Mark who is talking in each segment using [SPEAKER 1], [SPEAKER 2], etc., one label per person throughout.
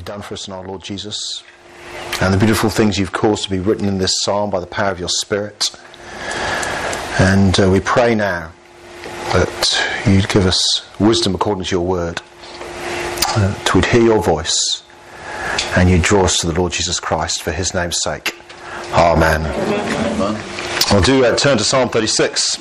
[SPEAKER 1] done for us in our Lord Jesus, and the beautiful things you've caused to be written in this psalm by the power of your Spirit. And we pray now that you'd give us wisdom according to your word, that we'd hear your voice, and you'd draw us to the Lord Jesus Christ for his name's sake. Amen. I'll turn to Psalm 36.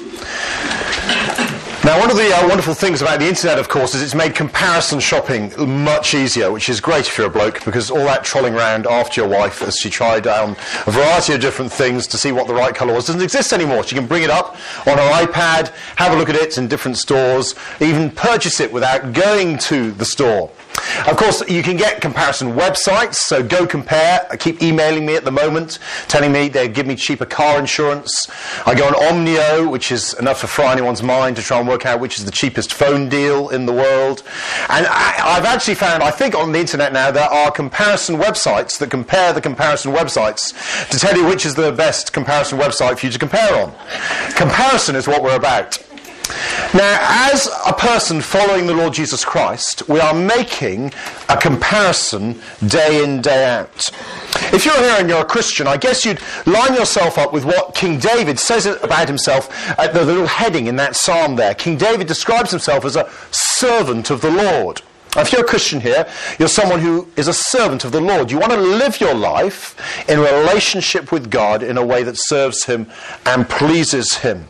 [SPEAKER 1] Now, one of the wonderful things about the internet, of course, is it's made comparison shopping much easier, which is great if you're a bloke, because all that trolling around after your wife as she tried a variety of different things to see what the right colour was doesn't exist anymore. She can bring it up on her iPad, have a look at it in different stores, even purchase it without going to the store. Of course, you can get comparison websites, so Go Compare. I keep emailing me at the moment, telling me they give me cheaper car insurance. I go on Omnio, which is enough to fry anyone's mind to try and work out which is the cheapest phone deal in the world. And I've actually found, I think on the internet now, there are comparison websites that compare the comparison websites to tell you which is the best comparison website for you to compare on. Comparison is what we're about. Now, as a person following the Lord Jesus Christ, we are making a comparison day in, day out. If you're here and you're a Christian, I guess you'd line yourself up with what King David says about himself at the little heading in that psalm there. King David describes himself as a servant of the Lord. Now, if you're a Christian here, you're someone who is a servant of the Lord. You want to live your life in relationship with God in a way that serves him and pleases him.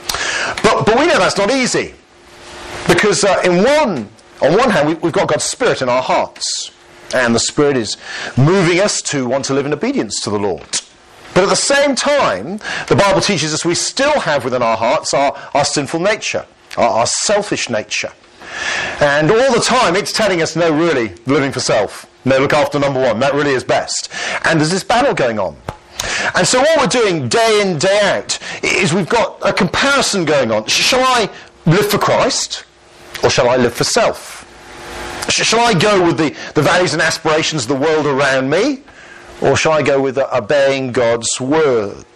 [SPEAKER 1] But we know that's not easy, because on one hand we've got God's Spirit in our hearts, and the Spirit is moving us to want to live in obedience to the Lord. But at the same time, the Bible teaches us we still have within our hearts our sinful nature, our selfish nature. And all the time it's telling us, no, really, living for self. No, look after number one. That really is best. And there's this battle going on. And so what we're doing day in, day out is we've got a comparison going on. Shall I live for Christ, or shall I live for self? Shall I go with the values and aspirations of the world around me, or shall I go with obeying God's word?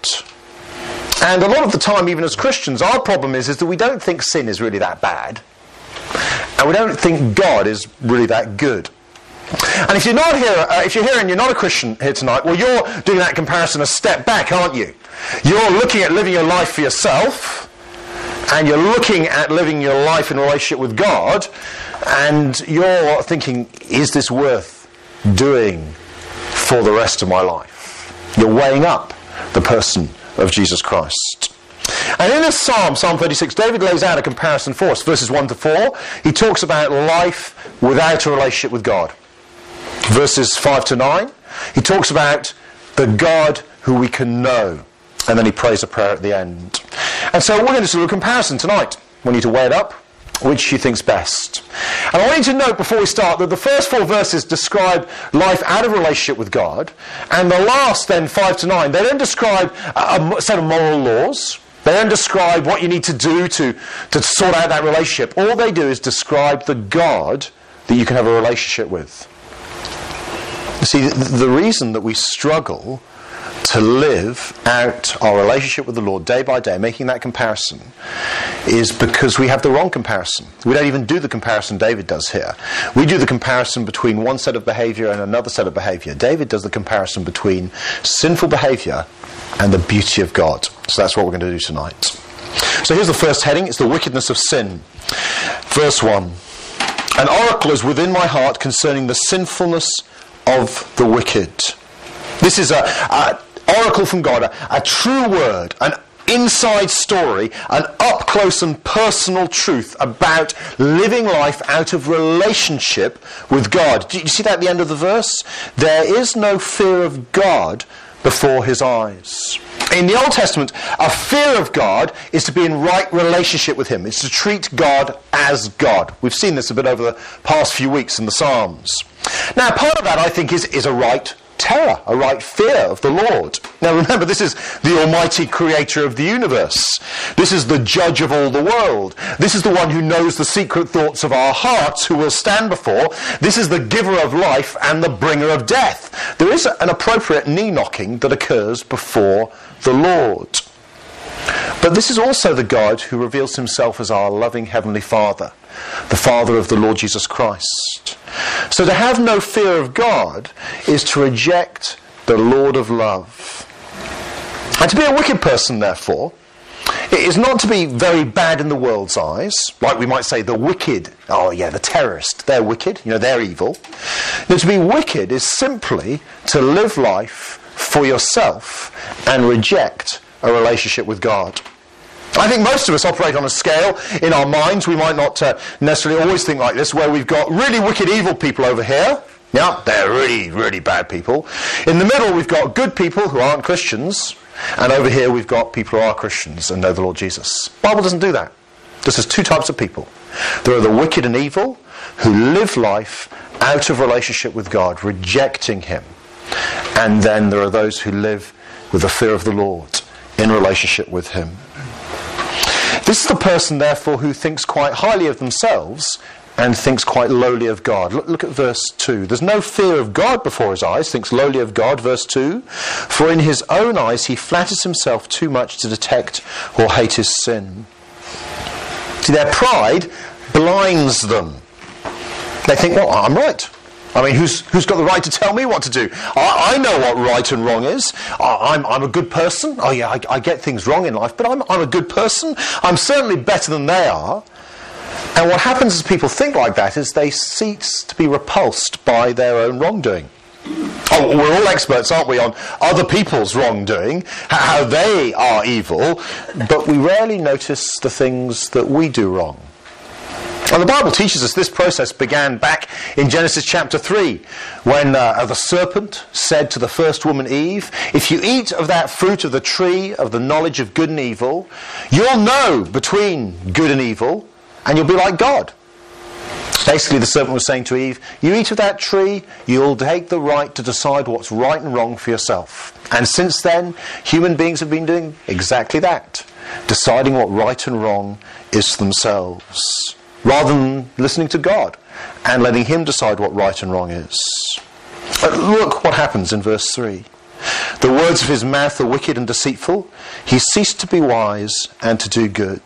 [SPEAKER 1] And a lot of the time, even as Christians, our problem is that we don't think sin is really that bad, and we don't think God is really that good. And if you're not here, if you're here and you're not a Christian here tonight, well, you're doing that comparison a step back, aren't you? You're looking at living your life for yourself, and you're looking at living your life in relationship with God, and you're thinking, is this worth doing for the rest of my life? You're weighing up the person of Jesus Christ. And in this psalm, Psalm 36, David lays out a comparison for us. Verses 1 to 4, he talks about life without a relationship with God. Verses 5 to 9, he talks about the God who we can know. And then he prays a prayer at the end. And so we're going to do a comparison tonight. We need to weigh it up, which you think's best. And I want you to note before we start that the first 4 verses describe life out of relationship with God. And the last, then, 5 to 9, they don't describe a set of moral laws. They don't describe what you need to do to sort out that relationship. All they do is describe the God that you can have a relationship with. You see, the reason that we struggle to live out our relationship with the Lord day by day, making that comparison, is because we have the wrong comparison. We don't even do the comparison David does here. We do the comparison between one set of behaviour and another set of behaviour. David does the comparison between sinful behaviour and the beauty of God. So that's what we're going to do tonight. So here's the first heading. It's the wickedness of sin. Verse 1. An oracle is within my heart concerning the sinfulness of the wicked. This is an oracle from God, a true word, an inside story, an up-close and personal truth about living life out of relationship with God. Do you see that at the end of the verse? There is no fear of God before his eyes. In the Old Testament, a fear of God is to be in right relationship with him. It's to treat God as God. We've seen this a bit over the past few weeks in the Psalms. Now, part of that, I think, is a right terror, a right fear of the Lord. Now, remember, this is the almighty creator of the universe. This is the judge of all the world. This is the one who knows the secret thoughts of our hearts, who we'll stand before. This is the giver of life and the bringer of death. There is an appropriate knee-knocking that occurs before the Lord. But this is also the God who reveals himself as our loving Heavenly Father, the Father of the Lord Jesus Christ. So to have no fear of God is to reject the Lord of love. And to be a wicked person, therefore, it is not to be very bad in the world's eyes, like we might say the wicked, oh yeah, the terrorist, they're wicked, they're evil. No, to be wicked is simply to live life for yourself and reject a relationship with God. I think most of us operate on a scale in our minds. We might not necessarily always think like this, where we've got really wicked, evil people over here. Yeah, they're really, really bad people. In the middle, we've got good people who aren't Christians. And over here, we've got people who are Christians and know the Lord Jesus. The Bible doesn't do that. There's two types of people. There are the wicked and evil who live life out of relationship with God, rejecting Him. And then there are those who live with the fear of the Lord in relationship with Him. This is the person, therefore, who thinks quite highly of themselves and thinks quite lowly of God. Look at verse 2. There's no fear of God before his eyes, thinks lowly of God, verse 2. For in his own eyes he flatters himself too much to detect or hate his sin. See, their pride blinds them. They think, well, I'm right. I mean, who's got the right to tell me what to do? I know what right and wrong is. I'm a good person. Oh yeah, I get things wrong in life, but I'm a good person. I'm certainly better than they are. And what happens as people think like that is they cease to be repulsed by their own wrongdoing. Oh, we're all experts, aren't we, on other people's wrongdoing, how they are evil, but we rarely notice the things that we do wrong. And the Bible teaches us this process began back in Genesis chapter 3, when the serpent said to the first woman Eve, if you eat of that fruit of the tree of the knowledge of good and evil, you'll know between good and evil, and you'll be like God. Basically, the serpent was saying to Eve, you eat of that tree, you'll take the right to decide what's right and wrong for yourself. And since then, human beings have been doing exactly that, deciding what right and wrong is for themselves, rather than listening to God and letting Him decide what right and wrong is. But look what happens in verse 3. The words of his mouth are wicked and deceitful. He ceased to be wise and to do good.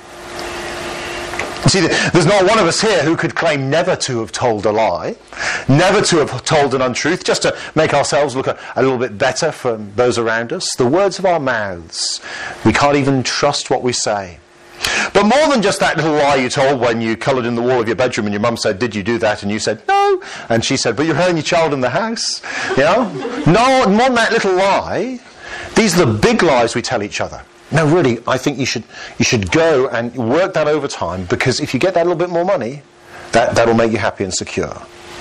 [SPEAKER 1] See, there's not one of us here who could claim never to have told a lie, never to have told an untruth, just to make ourselves look a little bit better for those around us. The words of our mouths, we can't even trust what we say. But more than just that little lie you told when you coloured in the wall of your bedroom and your mum said, did you do that? And you said, no. And she said, but you're hurting your child in the house. No, more than that little lie. These are the big lies we tell each other. No, really, I think you should go and work that overtime, because if you get that little bit more money, that'll make you happy and secure.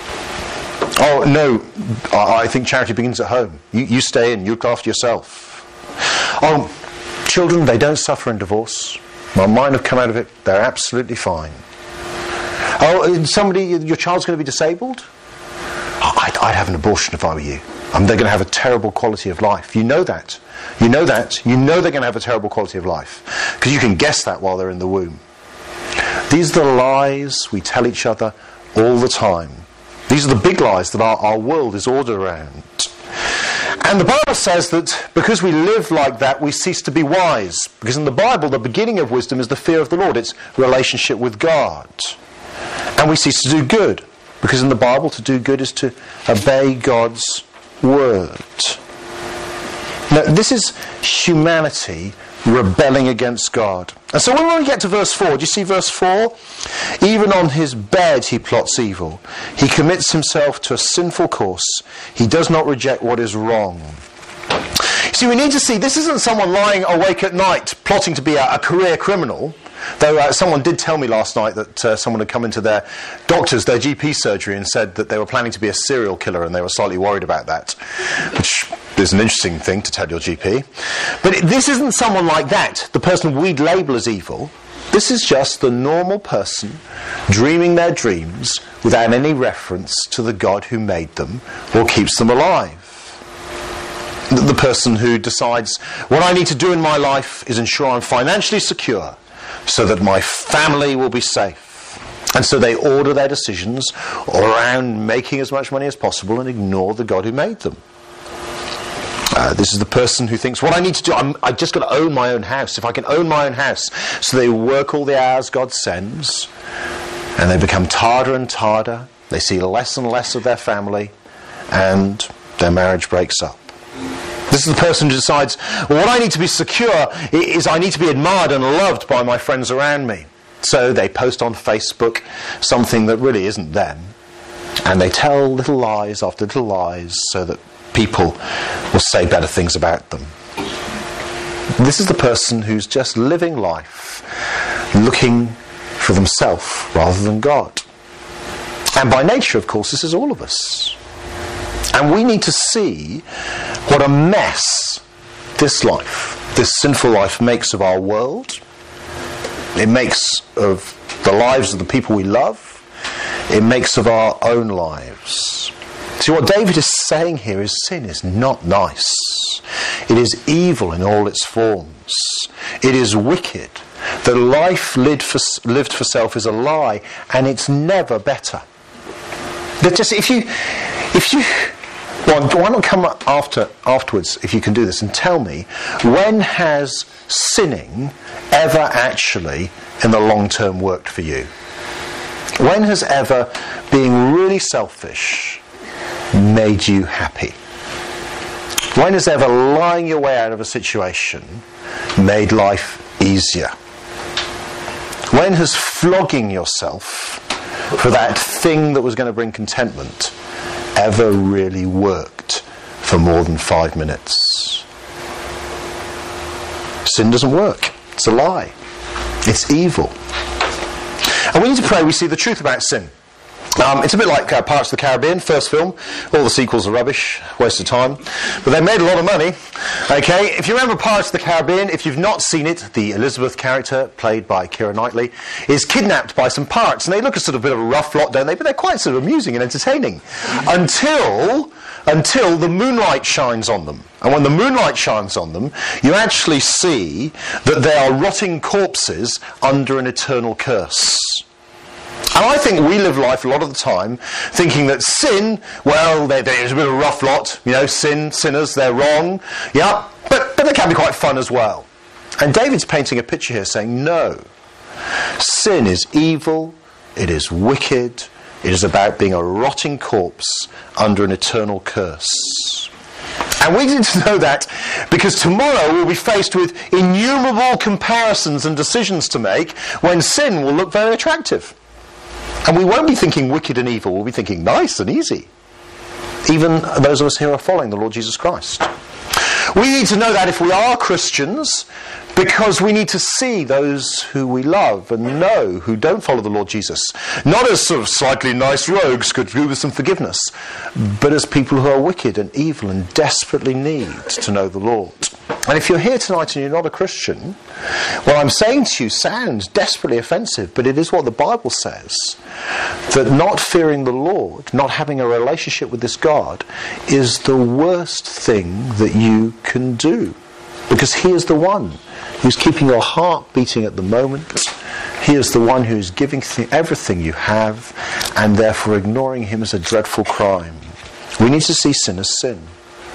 [SPEAKER 1] Oh, no, I think charity begins at home. You stay and you look after yourself. Oh, children, they don't suffer in divorce. Well, mine have come out of it. They're absolutely fine. Oh, your child's going to be disabled? I'd have an abortion if I were you. They're going to have a terrible quality of life. You know that. You know that. You know they're going to have a terrible quality of life, because you can guess that while they're in the womb. These are the lies we tell each other all the time. These are the big lies that our world is ordered around. And the Bible says that because we live like that, we cease to be wise. Because in the Bible, the beginning of wisdom is the fear of the Lord. It's relationship with God. And we cease to do good. Because in the Bible, to do good is to obey God's word. Now, this is humanity rebelling against God. And so when we get to verse 4, do you see verse 4? Even on his bed he plots evil. He commits himself to a sinful course. He does not reject what is wrong. See, we need to see, this isn't someone lying awake at night plotting to be a career criminal. Though someone did tell me last night that someone had come into their GP surgery and said that they were planning to be a serial killer, and they were slightly worried about that, which is an interesting thing to tell your GP. But this isn't someone like that, the person we'd label as evil. This is just the normal person dreaming their dreams without any reference to the God who made them or keeps them alive. The person who decides, what I need to do in my life is ensure I'm financially secure, so that my family will be safe. And so they order their decisions around making as much money as possible and ignore the God who made them. This is the person who thinks, what I need to do, I've just got to own my own house. If I can own my own house. So they work all the hours God sends, and they become tarder and tarder. they see less and less of their family, and their marriage breaks up. This is the person who decides, well, what I need to be secure is I need to be admired and loved by my friends around me. So they post on Facebook something that really isn't them, and they tell little lies after little lies so that people will say better things about them. This is the person who's just living life, looking for themselves rather than God. And by nature, of course, this is all of us. And we need to see what a mess this life, this sinful life, makes of our world. It makes of the lives of the people we love. It makes of our own lives. See, what David is saying here is sin is not nice. It is evil in all its forms. It is wicked. The life lived for self is a lie, and it's never better. But just why not come afterwards, if you can do this, and tell me, when has sinning ever actually, in the long term, worked for you? When has ever being really selfish made you happy? When has ever lying your way out of a situation made life easier? When has flogging yourself for that thing that was going to bring contentment ever really worked for more than 5 minutes? Sin doesn't work. It's a lie. It's evil. And we need to pray we see the truth about sin. It's a bit like Pirates of the Caribbean, first film. All the sequels are rubbish, waste of time. But they made a lot of money. Okay, if you remember Pirates of the Caribbean, if you've not seen it, the Elizabeth character, played by Keira Knightley, is kidnapped by some pirates. And they look a sort of bit of a rough lot, don't they? But they're quite sort of amusing and entertaining. Until the moonlight shines on them. And when the moonlight shines on them, you actually see that they are rotting corpses under an eternal curse. And I think we live life a lot of the time thinking that sin, well, there's a bit of a rough lot, sinners, they're wrong, yeah, but they can be quite fun as well. And David's painting a picture here saying, no, sin is evil, it is wicked, it is about being a rotting corpse under an eternal curse. And we need to know that because tomorrow we'll be faced with innumerable comparisons and decisions to make when sin will look very attractive. And we won't be thinking wicked and evil, we'll be thinking nice and easy. Even those of us here are following the Lord Jesus Christ. We need to know that if we are Christians, because we need to see those who we love and know who don't follow the Lord Jesus, not as sort of slightly nice rogues could do with some forgiveness, but as people who are wicked and evil and desperately need to know the Lord. And if you're here tonight and you're not a Christian, what I'm saying to you sounds desperately offensive, but it is what the Bible says, that not fearing the Lord, not having a relationship with this God, is the worst thing that you can do. Because He is the one who's keeping your heart beating at the moment. He is the one who's giving everything you have, and therefore ignoring Him is a dreadful crime. We need to see sin as sin.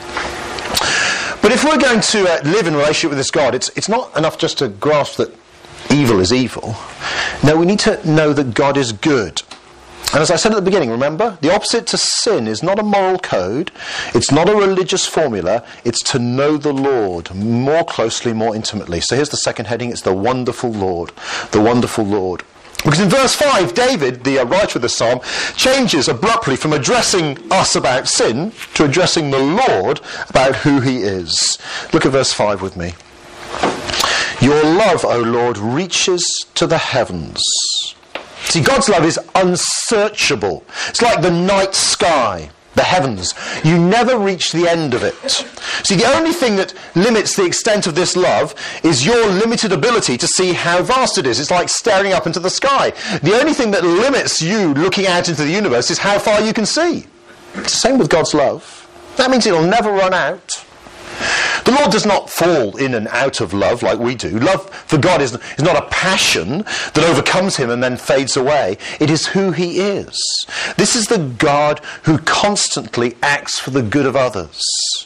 [SPEAKER 1] But if we're going to live in relationship with this God, it's not enough just to grasp that evil is evil. No, we need to know that God is good. And as I said at the beginning, remember, the opposite to sin is not a moral code, it's not a religious formula, it's to know the Lord more closely, more intimately. So here's the second heading, it's the wonderful Lord. The wonderful Lord. Because in verse 5, David, the writer of the psalm, changes abruptly from addressing us about sin to addressing the Lord about who He is. Look at verse 5 with me. Your love, O Lord, reaches to the heavens. See, God's love is unsearchable. It's like the night sky, the heavens. You never reach the end of it. See, the only thing that limits the extent of this love is your limited ability to see how vast it is. It's like staring up into the sky. The only thing that limits you looking out into the universe is how far you can see. It's the same with God's love. That means it'll never run out. The Lord does not fall in and out of love like we do. Love for God is not a passion that overcomes Him and then fades away. It is who He is. This is the God who constantly acts for the good of others.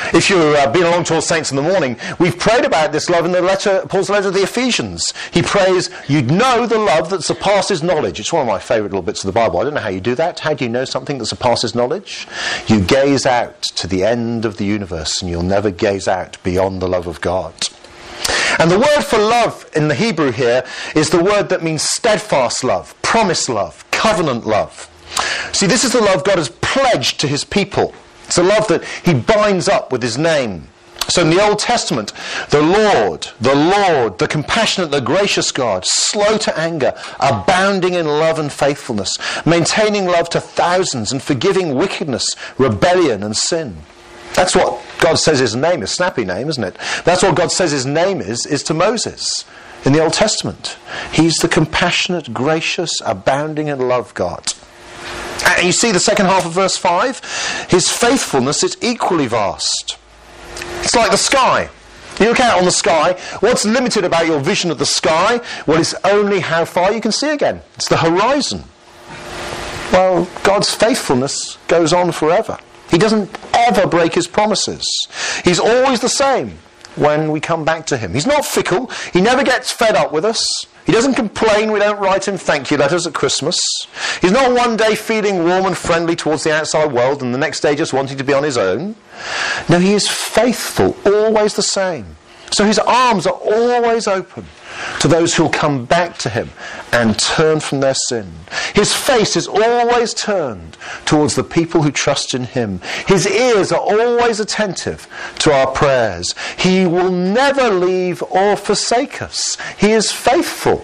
[SPEAKER 1] If you've been along to All Saints in the morning, we've prayed about this love in Paul's letter to the Ephesians. He prays, you'd know the love that surpasses knowledge. It's one of my favourite little bits of the Bible. I don't know how you do that. How do you know something that surpasses knowledge? You gaze out to the end of the universe and you'll never gaze out beyond the love of God. And the word for love in the Hebrew here is the word that means steadfast love, promise love, covenant love. See, this is the love God has pledged to his people. It's a love that he binds up with his name. So in the Old Testament, the Lord, the compassionate, the gracious God, slow to anger, abounding in love and faithfulness, maintaining love to thousands and forgiving wickedness, rebellion and sin. That's what God says his name is. Snappy name, isn't it? That's what God says his name is to Moses in the Old Testament. He's the compassionate, gracious, abounding in love God. And you see the second half of verse 5? His faithfulness is equally vast. It's like the sky. You look out on the sky, what's limited about your vision of the sky? Well, it's only how far you can see again. It's the horizon. Well, God's faithfulness goes on forever. He doesn't ever break his promises. He's always the same when we come back to him. He's not fickle. He never gets fed up with us. He doesn't complain we don't write him thank you letters at Christmas. He's not one day feeling warm and friendly towards the outside world and the next day just wanting to be on his own. No, he is faithful, always the same. So his arms are always open to those who'll come back to him and turn from their sin. His face is always turned towards the people who trust in him. His ears are always attentive to our prayers. He will never leave or forsake us. He is faithful.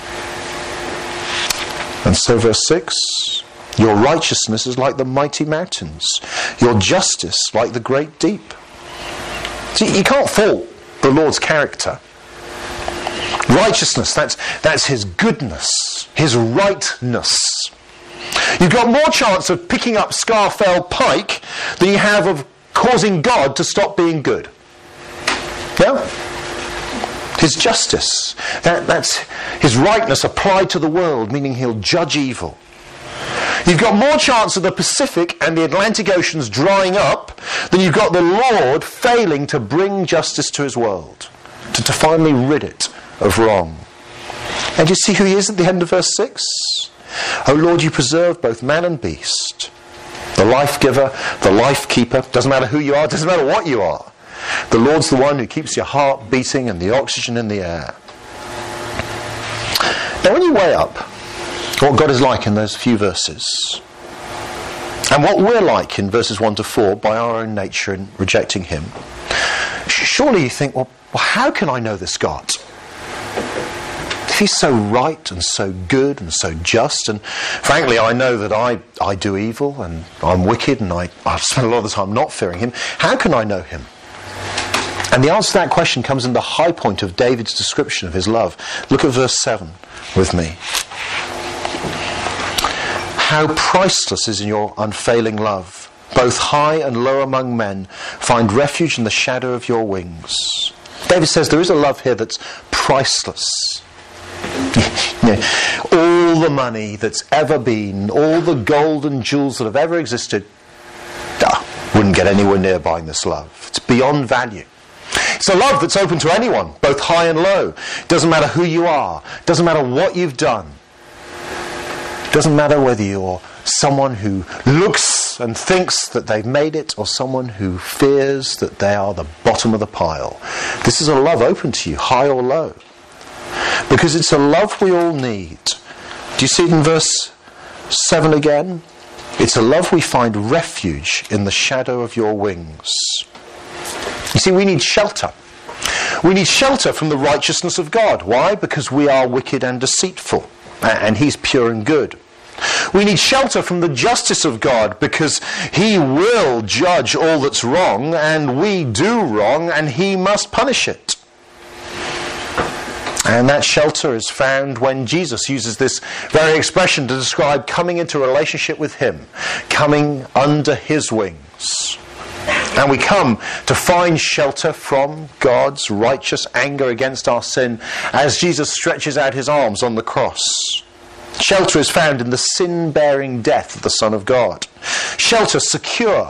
[SPEAKER 1] And so verse 6, your righteousness is like the mighty mountains, your justice like the great deep. See, you can't fault the Lord's character. Righteousness, that's his goodness, his rightness. You've got more chance of picking up Scafell Pike than you have of causing God to stop being good. Yeah? His justice, that's his rightness applied to the world, meaning he'll judge evil. You've got more chance of the Pacific and the Atlantic Oceans drying up than you've got the Lord failing to bring justice to his world, to finally rid it of wrong. And you see who he is at the end of verse 6? O Lord, you preserve both man and beast. The life giver, the life keeper. Doesn't matter who you are, doesn't matter what you are. The Lord's the one who keeps your heart beating and the oxygen in the air. Now when you weigh up what God is like in those few verses, and what we're like in verses 1 to 4 by our own nature in rejecting him, surely you think, well, how can I know this God? If he's so right and so good and so just, and frankly I know that I do evil and I'm wicked and I spend a lot of the time not fearing him, how can I know him? And the answer to that question comes in the high point of David's description of his love. Look at verse 7 with me. How priceless is your unfailing love. Both high and low among men find refuge in the shadow of your wings. David says there is a love here that's priceless. All the money that's ever been, all the gold and jewels that have ever existed, wouldn't get anywhere near buying this love. It's beyond value. It's a love that's open to anyone, both high and low. It doesn't matter who you are. It doesn't matter what you've done. It doesn't matter whether you're someone who looks and thinks that they've made it or someone who fears that they are the bottom of the pile. This is a love open to you, high or low. Because it's a love we all need. Do you see it in verse 7 again? It's a love we find refuge in the shadow of your wings. You see, we need shelter. We need shelter from the righteousness of God. Why? Because we are wicked and deceitful, and he's pure and good. We need shelter from the justice of God because he will judge all that's wrong, and we do wrong, and he must punish it. And that shelter is found when Jesus uses this very expression to describe coming into a relationship with him, coming under his wings. And we come to find shelter from God's righteous anger against our sin as Jesus stretches out his arms on the cross. Shelter is found in the sin-bearing death of the Son of God. Shelter secure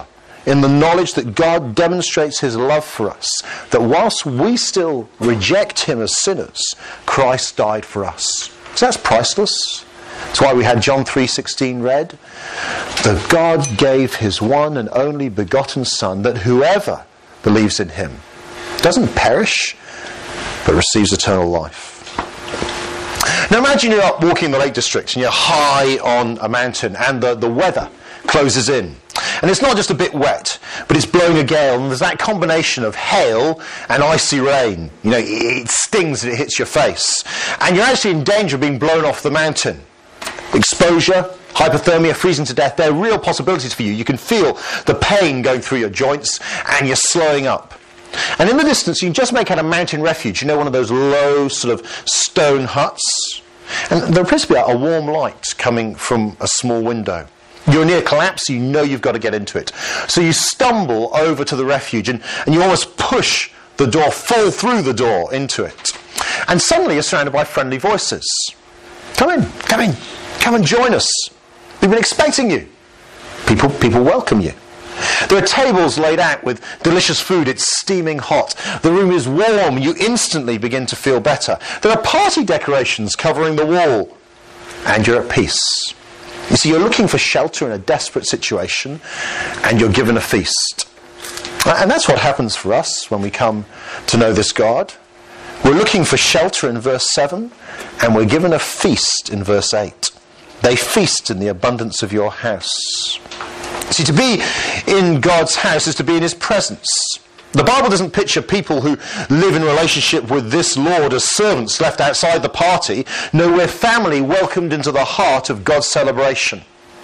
[SPEAKER 1] in the knowledge that God demonstrates his love for us, that whilst we still reject him as sinners, Christ died for us. So that's priceless. That's why we had John 3:16 read. That God gave his one and only begotten Son, that whoever believes in him doesn't perish, but receives eternal life. Now imagine you're up walking the Lake District and you're high on a mountain and the weather closes in. And it's not just a bit wet, but it's blowing a gale, and there's that combination of hail and icy rain. You know, it stings and it hits your face. And you're actually in danger of being blown off the mountain. Exposure, hypothermia, freezing to death, they're real possibilities for you. You can feel the pain going through your joints and you're slowing up. And in the distance you can just make out a mountain refuge, you know, one of those low sort of stone huts. And there appears to be a warm light coming from a small window. You're near collapse, you know you've got to get into it. So you stumble over to the refuge and you almost push the door, fall through the door into it. And suddenly you're surrounded by friendly voices. Come in, come in, come and join us. We've been expecting you. People welcome you. There are tables laid out with delicious food. It's steaming hot. The room is warm. You instantly begin to feel better. There are party decorations covering the wall. And you're at peace. You see, you're looking for shelter in a desperate situation, and you're given a feast. And that's what happens for us when we come to know this God. We're looking for shelter in verse 7, and we're given a feast in verse 8. They feast in the abundance of your house. See, to be in God's house is to be in his presence. The Bible doesn't picture people who live in relationship with this Lord as servants left outside the party. No, we're family welcomed into the heart of God's celebration.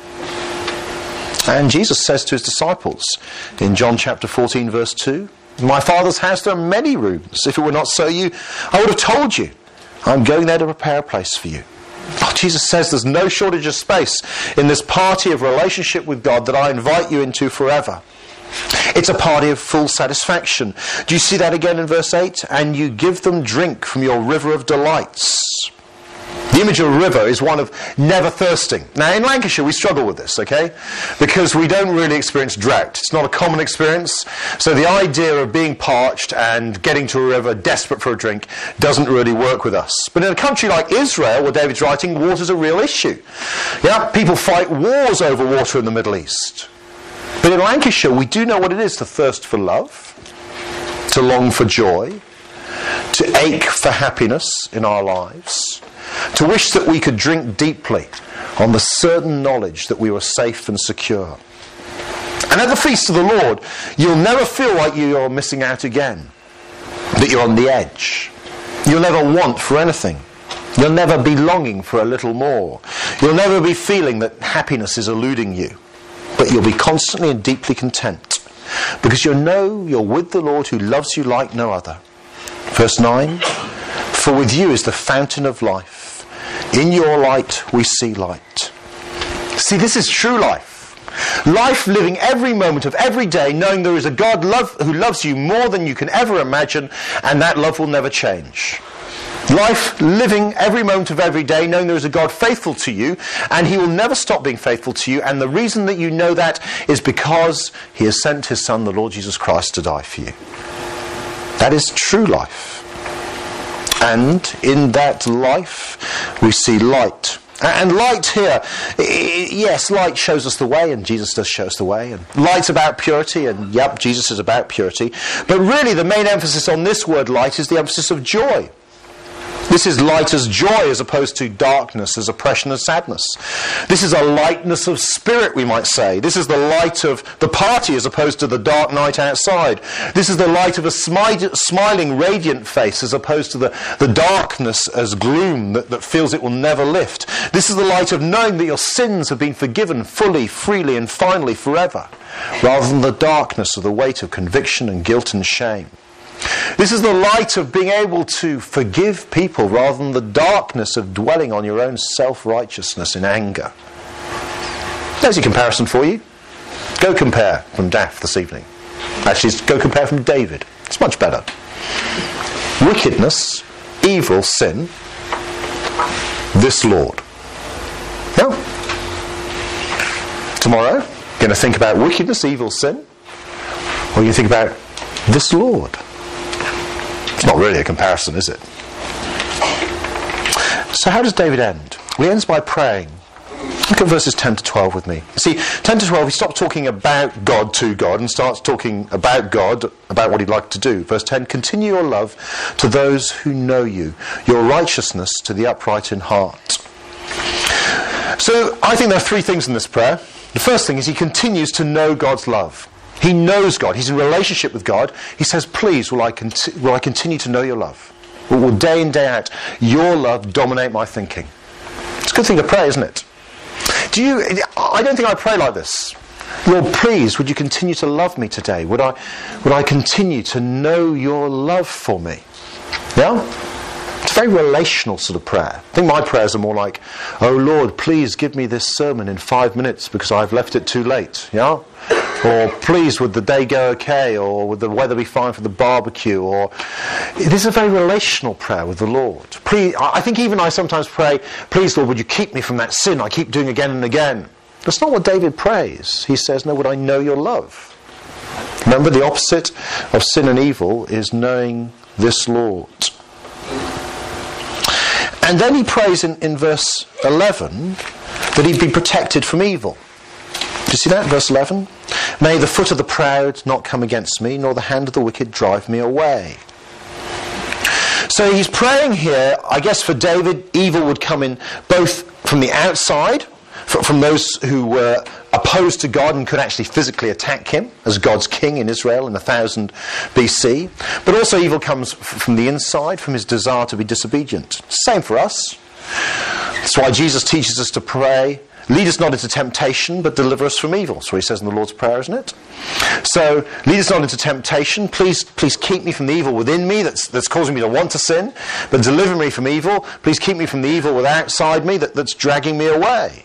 [SPEAKER 1] And Jesus says to his disciples in John chapter 14 verse 2, "In my Father's house there are many rooms. If it were not so, I would have told you. I'm going there to prepare a place for you." Oh, Jesus says there's no shortage of space in this party of relationship with God that I invite you into forever. It's a party of full satisfaction. Do you see that again in verse 8? "And you give them drink from your river of delights." The image of a river is one of never thirsting. Now in Lancashire we struggle with this, okay? Because we don't really experience drought. It's not a common experience. So the idea of being parched and getting to a river desperate for a drink doesn't really work with us. But in a country like Israel, where David's writing, water's a real issue. Yeah, people fight wars over water in the Middle East. But in Lancashire we do know what it is to thirst for love, to long for joy, to ache for happiness in our lives, to wish that we could drink deeply on the certain knowledge that we were safe and secure. And at the feast of the Lord, you'll never feel like you're missing out again, that you're on the edge. You'll never want for anything. You'll never be longing for a little more. You'll never be feeling that happiness is eluding you, but you'll be constantly and deeply content, because you know you're with the Lord who loves you like no other. Verse 9, "For with you is the fountain of life. In your light we see light." See, this is true life. Life living every moment of every day, knowing there is a God who loves you more than you can ever imagine, and that love will never change. Life living every moment of every day, knowing there is a God faithful to you, and he will never stop being faithful to you, and the reason that you know that is because he has sent his Son, the Lord Jesus Christ, to die for you. That is true life. And in that life we see light. And light here, yes, light shows us the way, and Jesus does show us the way. And light's about purity, and yep, Jesus is about purity. But really the main emphasis on this word light is the emphasis of joy. This is light as joy as opposed to darkness as oppression and sadness. This is a lightness of spirit, we might say. This is the light of the party as opposed to the dark night outside. This is the light of a smiling, radiant face as opposed to the darkness as gloom that feels it will never lift. This is the light of knowing that your sins have been forgiven fully, freely, and finally forever, rather than the darkness of the weight of conviction and guilt and shame. This is the light of being able to forgive people rather than the darkness of dwelling on your own self-righteousness in anger. There's your comparison for you. Go compare from Daff this evening. Actually, go compare from David. It's much better. Wickedness, evil, sin, this Lord. Yeah? Tomorrow, going to think about wickedness, evil, sin. Or you think about this Lord. It's not really a comparison, is it? So how does David end? He ends by praying. Look at verses 10 to 12 with me. See, 10 to 12, he stops talking about God to God and starts talking about God, about what he'd like to do. Verse 10, continue your love to those who know you, your righteousness to the upright in heart. So I think there are three things in this prayer. The first thing is he continues to know God's love. He knows God. He's in relationship with God. He says, please, will I continue to know your love? Will day in, day out, your love dominate my thinking? It's a good thing to pray, isn't it? I don't think I pray like this. Lord, please, would you continue to love me today? Would I continue to know your love for me? Yeah? It's a very relational sort of prayer. I think my prayers are more like, oh Lord, please give me this sermon in 5 minutes because I've left it too late. Yeah? Or please, would the day go okay? Or would the weather be fine for the barbecue? Or this is a very relational prayer with the Lord. Please, I think even I sometimes pray, please Lord, would you keep me from that sin I keep doing again and again? That's not what David prays. He says, no, would I know your love? Remember, the opposite of sin and evil is knowing this Lord. And then he prays in verse 11 that he'd be protected from evil. Do you see that? Verse 11. May the foot of the proud not come against me, nor the hand of the wicked drive me away. So he's praying here, I guess for David, evil would come in both from the outside, from those who were opposed to God and could actually physically attack him as God's king in Israel in 1000 BC. But also evil comes from the inside, from his desire to be disobedient. Same for us. That's why Jesus teaches us to pray, lead us not into temptation, but deliver us from evil. That's what he says in the Lord's Prayer, isn't it? So, lead us not into temptation. Please keep me from the evil within me that's causing me to want to sin. But deliver me from evil. Please keep me from the evil outside me that's dragging me away.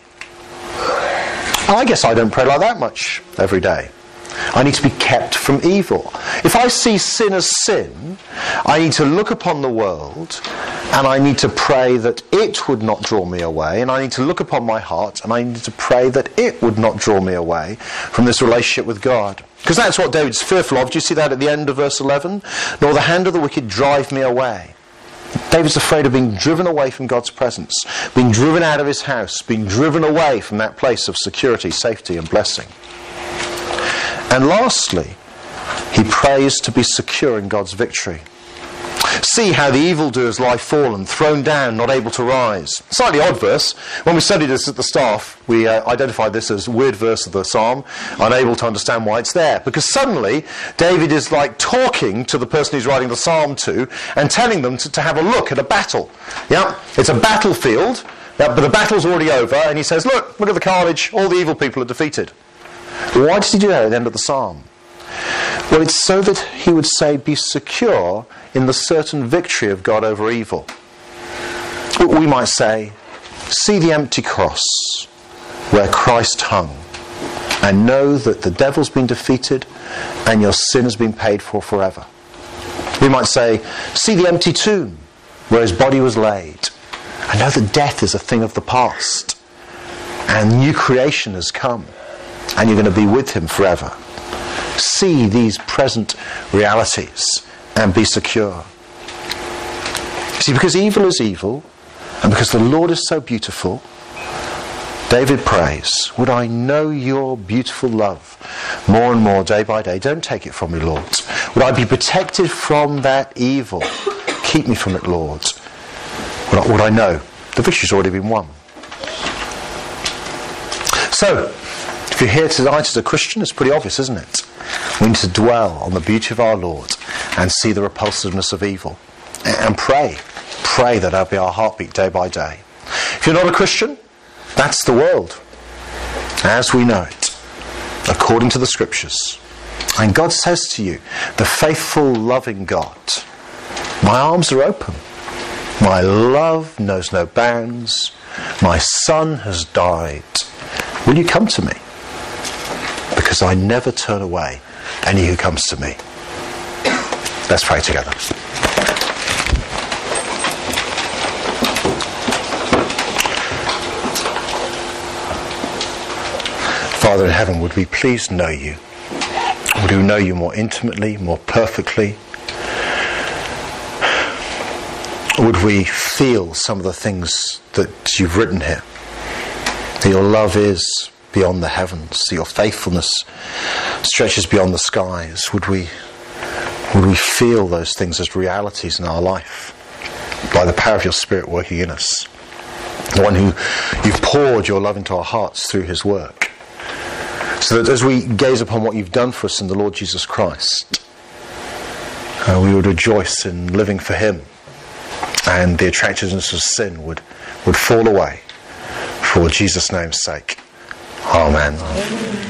[SPEAKER 1] I guess I don't pray like that much every day. I need to be kept from evil. If I see sin as sin, I need to look upon the world and I need to pray that it would not draw me away, and I need to look upon my heart and I need to pray that it would not draw me away from this relationship with God. Because that's what David's fearful of. Do you see that at the end of verse 11? Nor the hand of the wicked drive me away. David's afraid of being driven away from God's presence, being driven out of his house, being driven away from that place of security, safety and blessing. And lastly, he prays to be secure in God's victory. See how the evildoers lie fallen, thrown down, not able to rise. Slightly odd verse. When we studied this at the staff, we identified this as a weird verse of the psalm, unable to understand why it's there. Because suddenly, David is like talking to the person he's writing the psalm to, and telling them to have a look at a battle. Yeah, it's a battlefield, but the battle's already over, and he says, look at the carnage, all the evil people are defeated. Why does he do that at the end of the psalm? Well, it's so that he would say, be secure in the certain victory of God over evil. We might say, see the empty cross where Christ hung, and know that the devil's been defeated and your sin has been paid for forever. We might say, see the empty tomb where his body was laid, and know that death is a thing of the past and new creation has come and you're going to be with him forever. See these present realities and be secure. See, because evil is evil, and because the Lord is so beautiful, David prays, would I know your beautiful love more and more day by day? Don't take it from me, Lord. Would I be protected from that evil? Keep me from it, Lord. Would I know the victory's already been won? So, if you're here tonight as a Christian, it's pretty obvious, isn't it? We need to dwell on the beauty of our Lord and see the repulsiveness of evil. And pray that that'll be our heartbeat day by day. If you're not a Christian, that's the world as we know it, according to the Scriptures. And God says to you, the faithful, loving God, my arms are open. My love knows no bounds. My Son has died. Will you come to me? Because I never turn away any who comes to me. Let's pray together. Father in heaven, would we please know you? Would we know you more intimately, more perfectly? Would we feel some of the things that you've written here? That your love is beyond the heavens, that your faithfulness stretches beyond the skies. Would we feel those things as realities in our life by the power of your Spirit working in us? The one who you've poured your love into our hearts through his work. So that as we gaze upon what you've done for us in the Lord Jesus Christ, we would rejoice in living for him, and the attractiveness of sin would fall away for Jesus' name's sake. Amen.